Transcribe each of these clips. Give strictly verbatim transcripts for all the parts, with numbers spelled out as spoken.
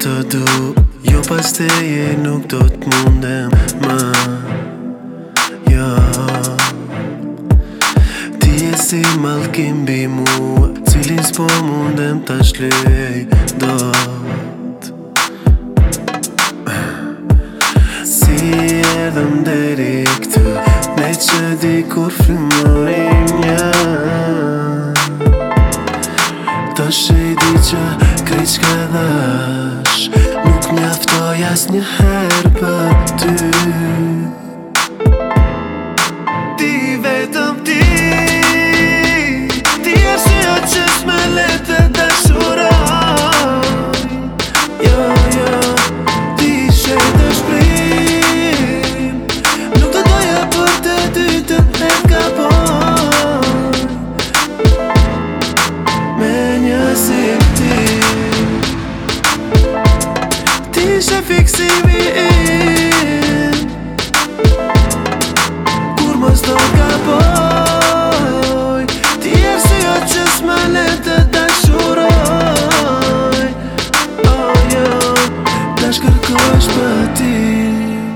të du, jo pas teje nuk do t'mundem më. Jo, ti e si mallkim mbi mua, cilin s'po mundem ta shlyej dot. Si erdhëm deri këtu, ne që dikur frymojim një. Tash e di që krejt çka dhash nuk mjaftoj asnjëherë për ty. Ti vetëm ti, ti arsyeja që s'më le të dashuroj. Jo, jo, ti ishe dëshpërim, nuk të doja për të dytën e kapoj. Me një si ti, ti ishe fiksimi im, kur mos do t'gaboj. Ti arsyeja që s'më le të dashuroj. Oh jo, tash kërkoj shpëtim.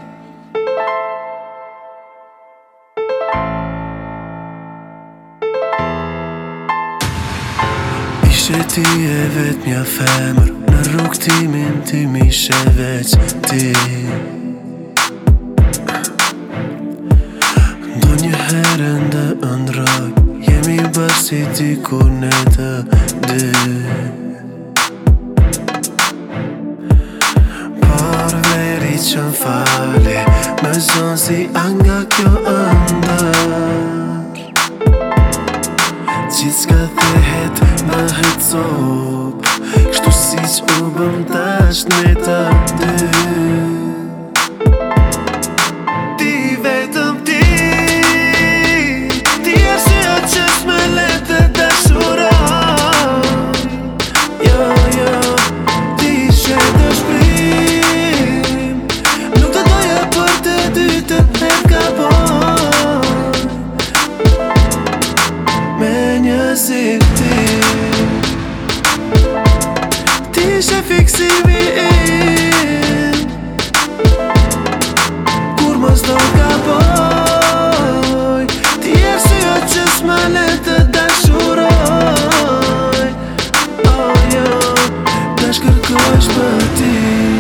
Ishe ti e vet mja femër, në rrug timin ti m'ishe veç ti. Ndo një herë ndë ëndroj, jemi bashkë si ti kur ne të dy. Por veri që m'fale, me zonë si anga kjo ëndër. Gjithçka thehet më hecop, kështu siç u bëm tash ne të dy. Ti vetëm ti, ti arsyeja që s'më le të dashuroj. Jo, jo, ti ishe dëshpërim, nuk të doja për të dytën e kapoj. Me një si ti, ti ishe fiksimi im, kur mos do t'gaboj. Ti arsyeja që s'më le të dashuroj. Oh jo, tash kërkoj shpëtim.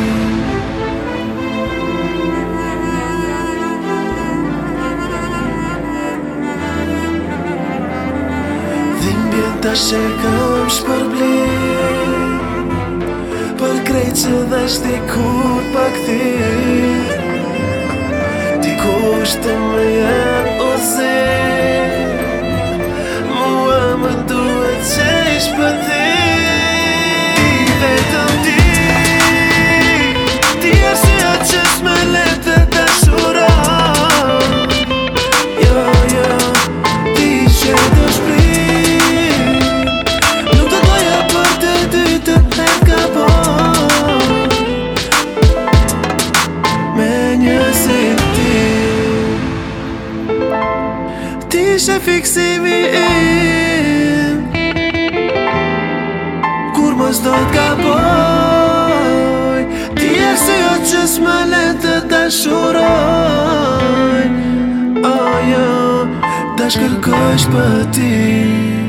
Tash e kam shpërblim, për krejt që dhash dikur pa kthi. Dikush të më jep ozim, mua më duhet që i shpëtim. Ti vetëm ti, ti arsyeja që s'më le të dashuroj. Jo, jo, ti ishe dëshpërim, ti ishe fiksimi im, kur mos do t'gaboj. Ti arsyeja që s'më le të dashuroj. Oh jo, tash kërkoj shpëtim.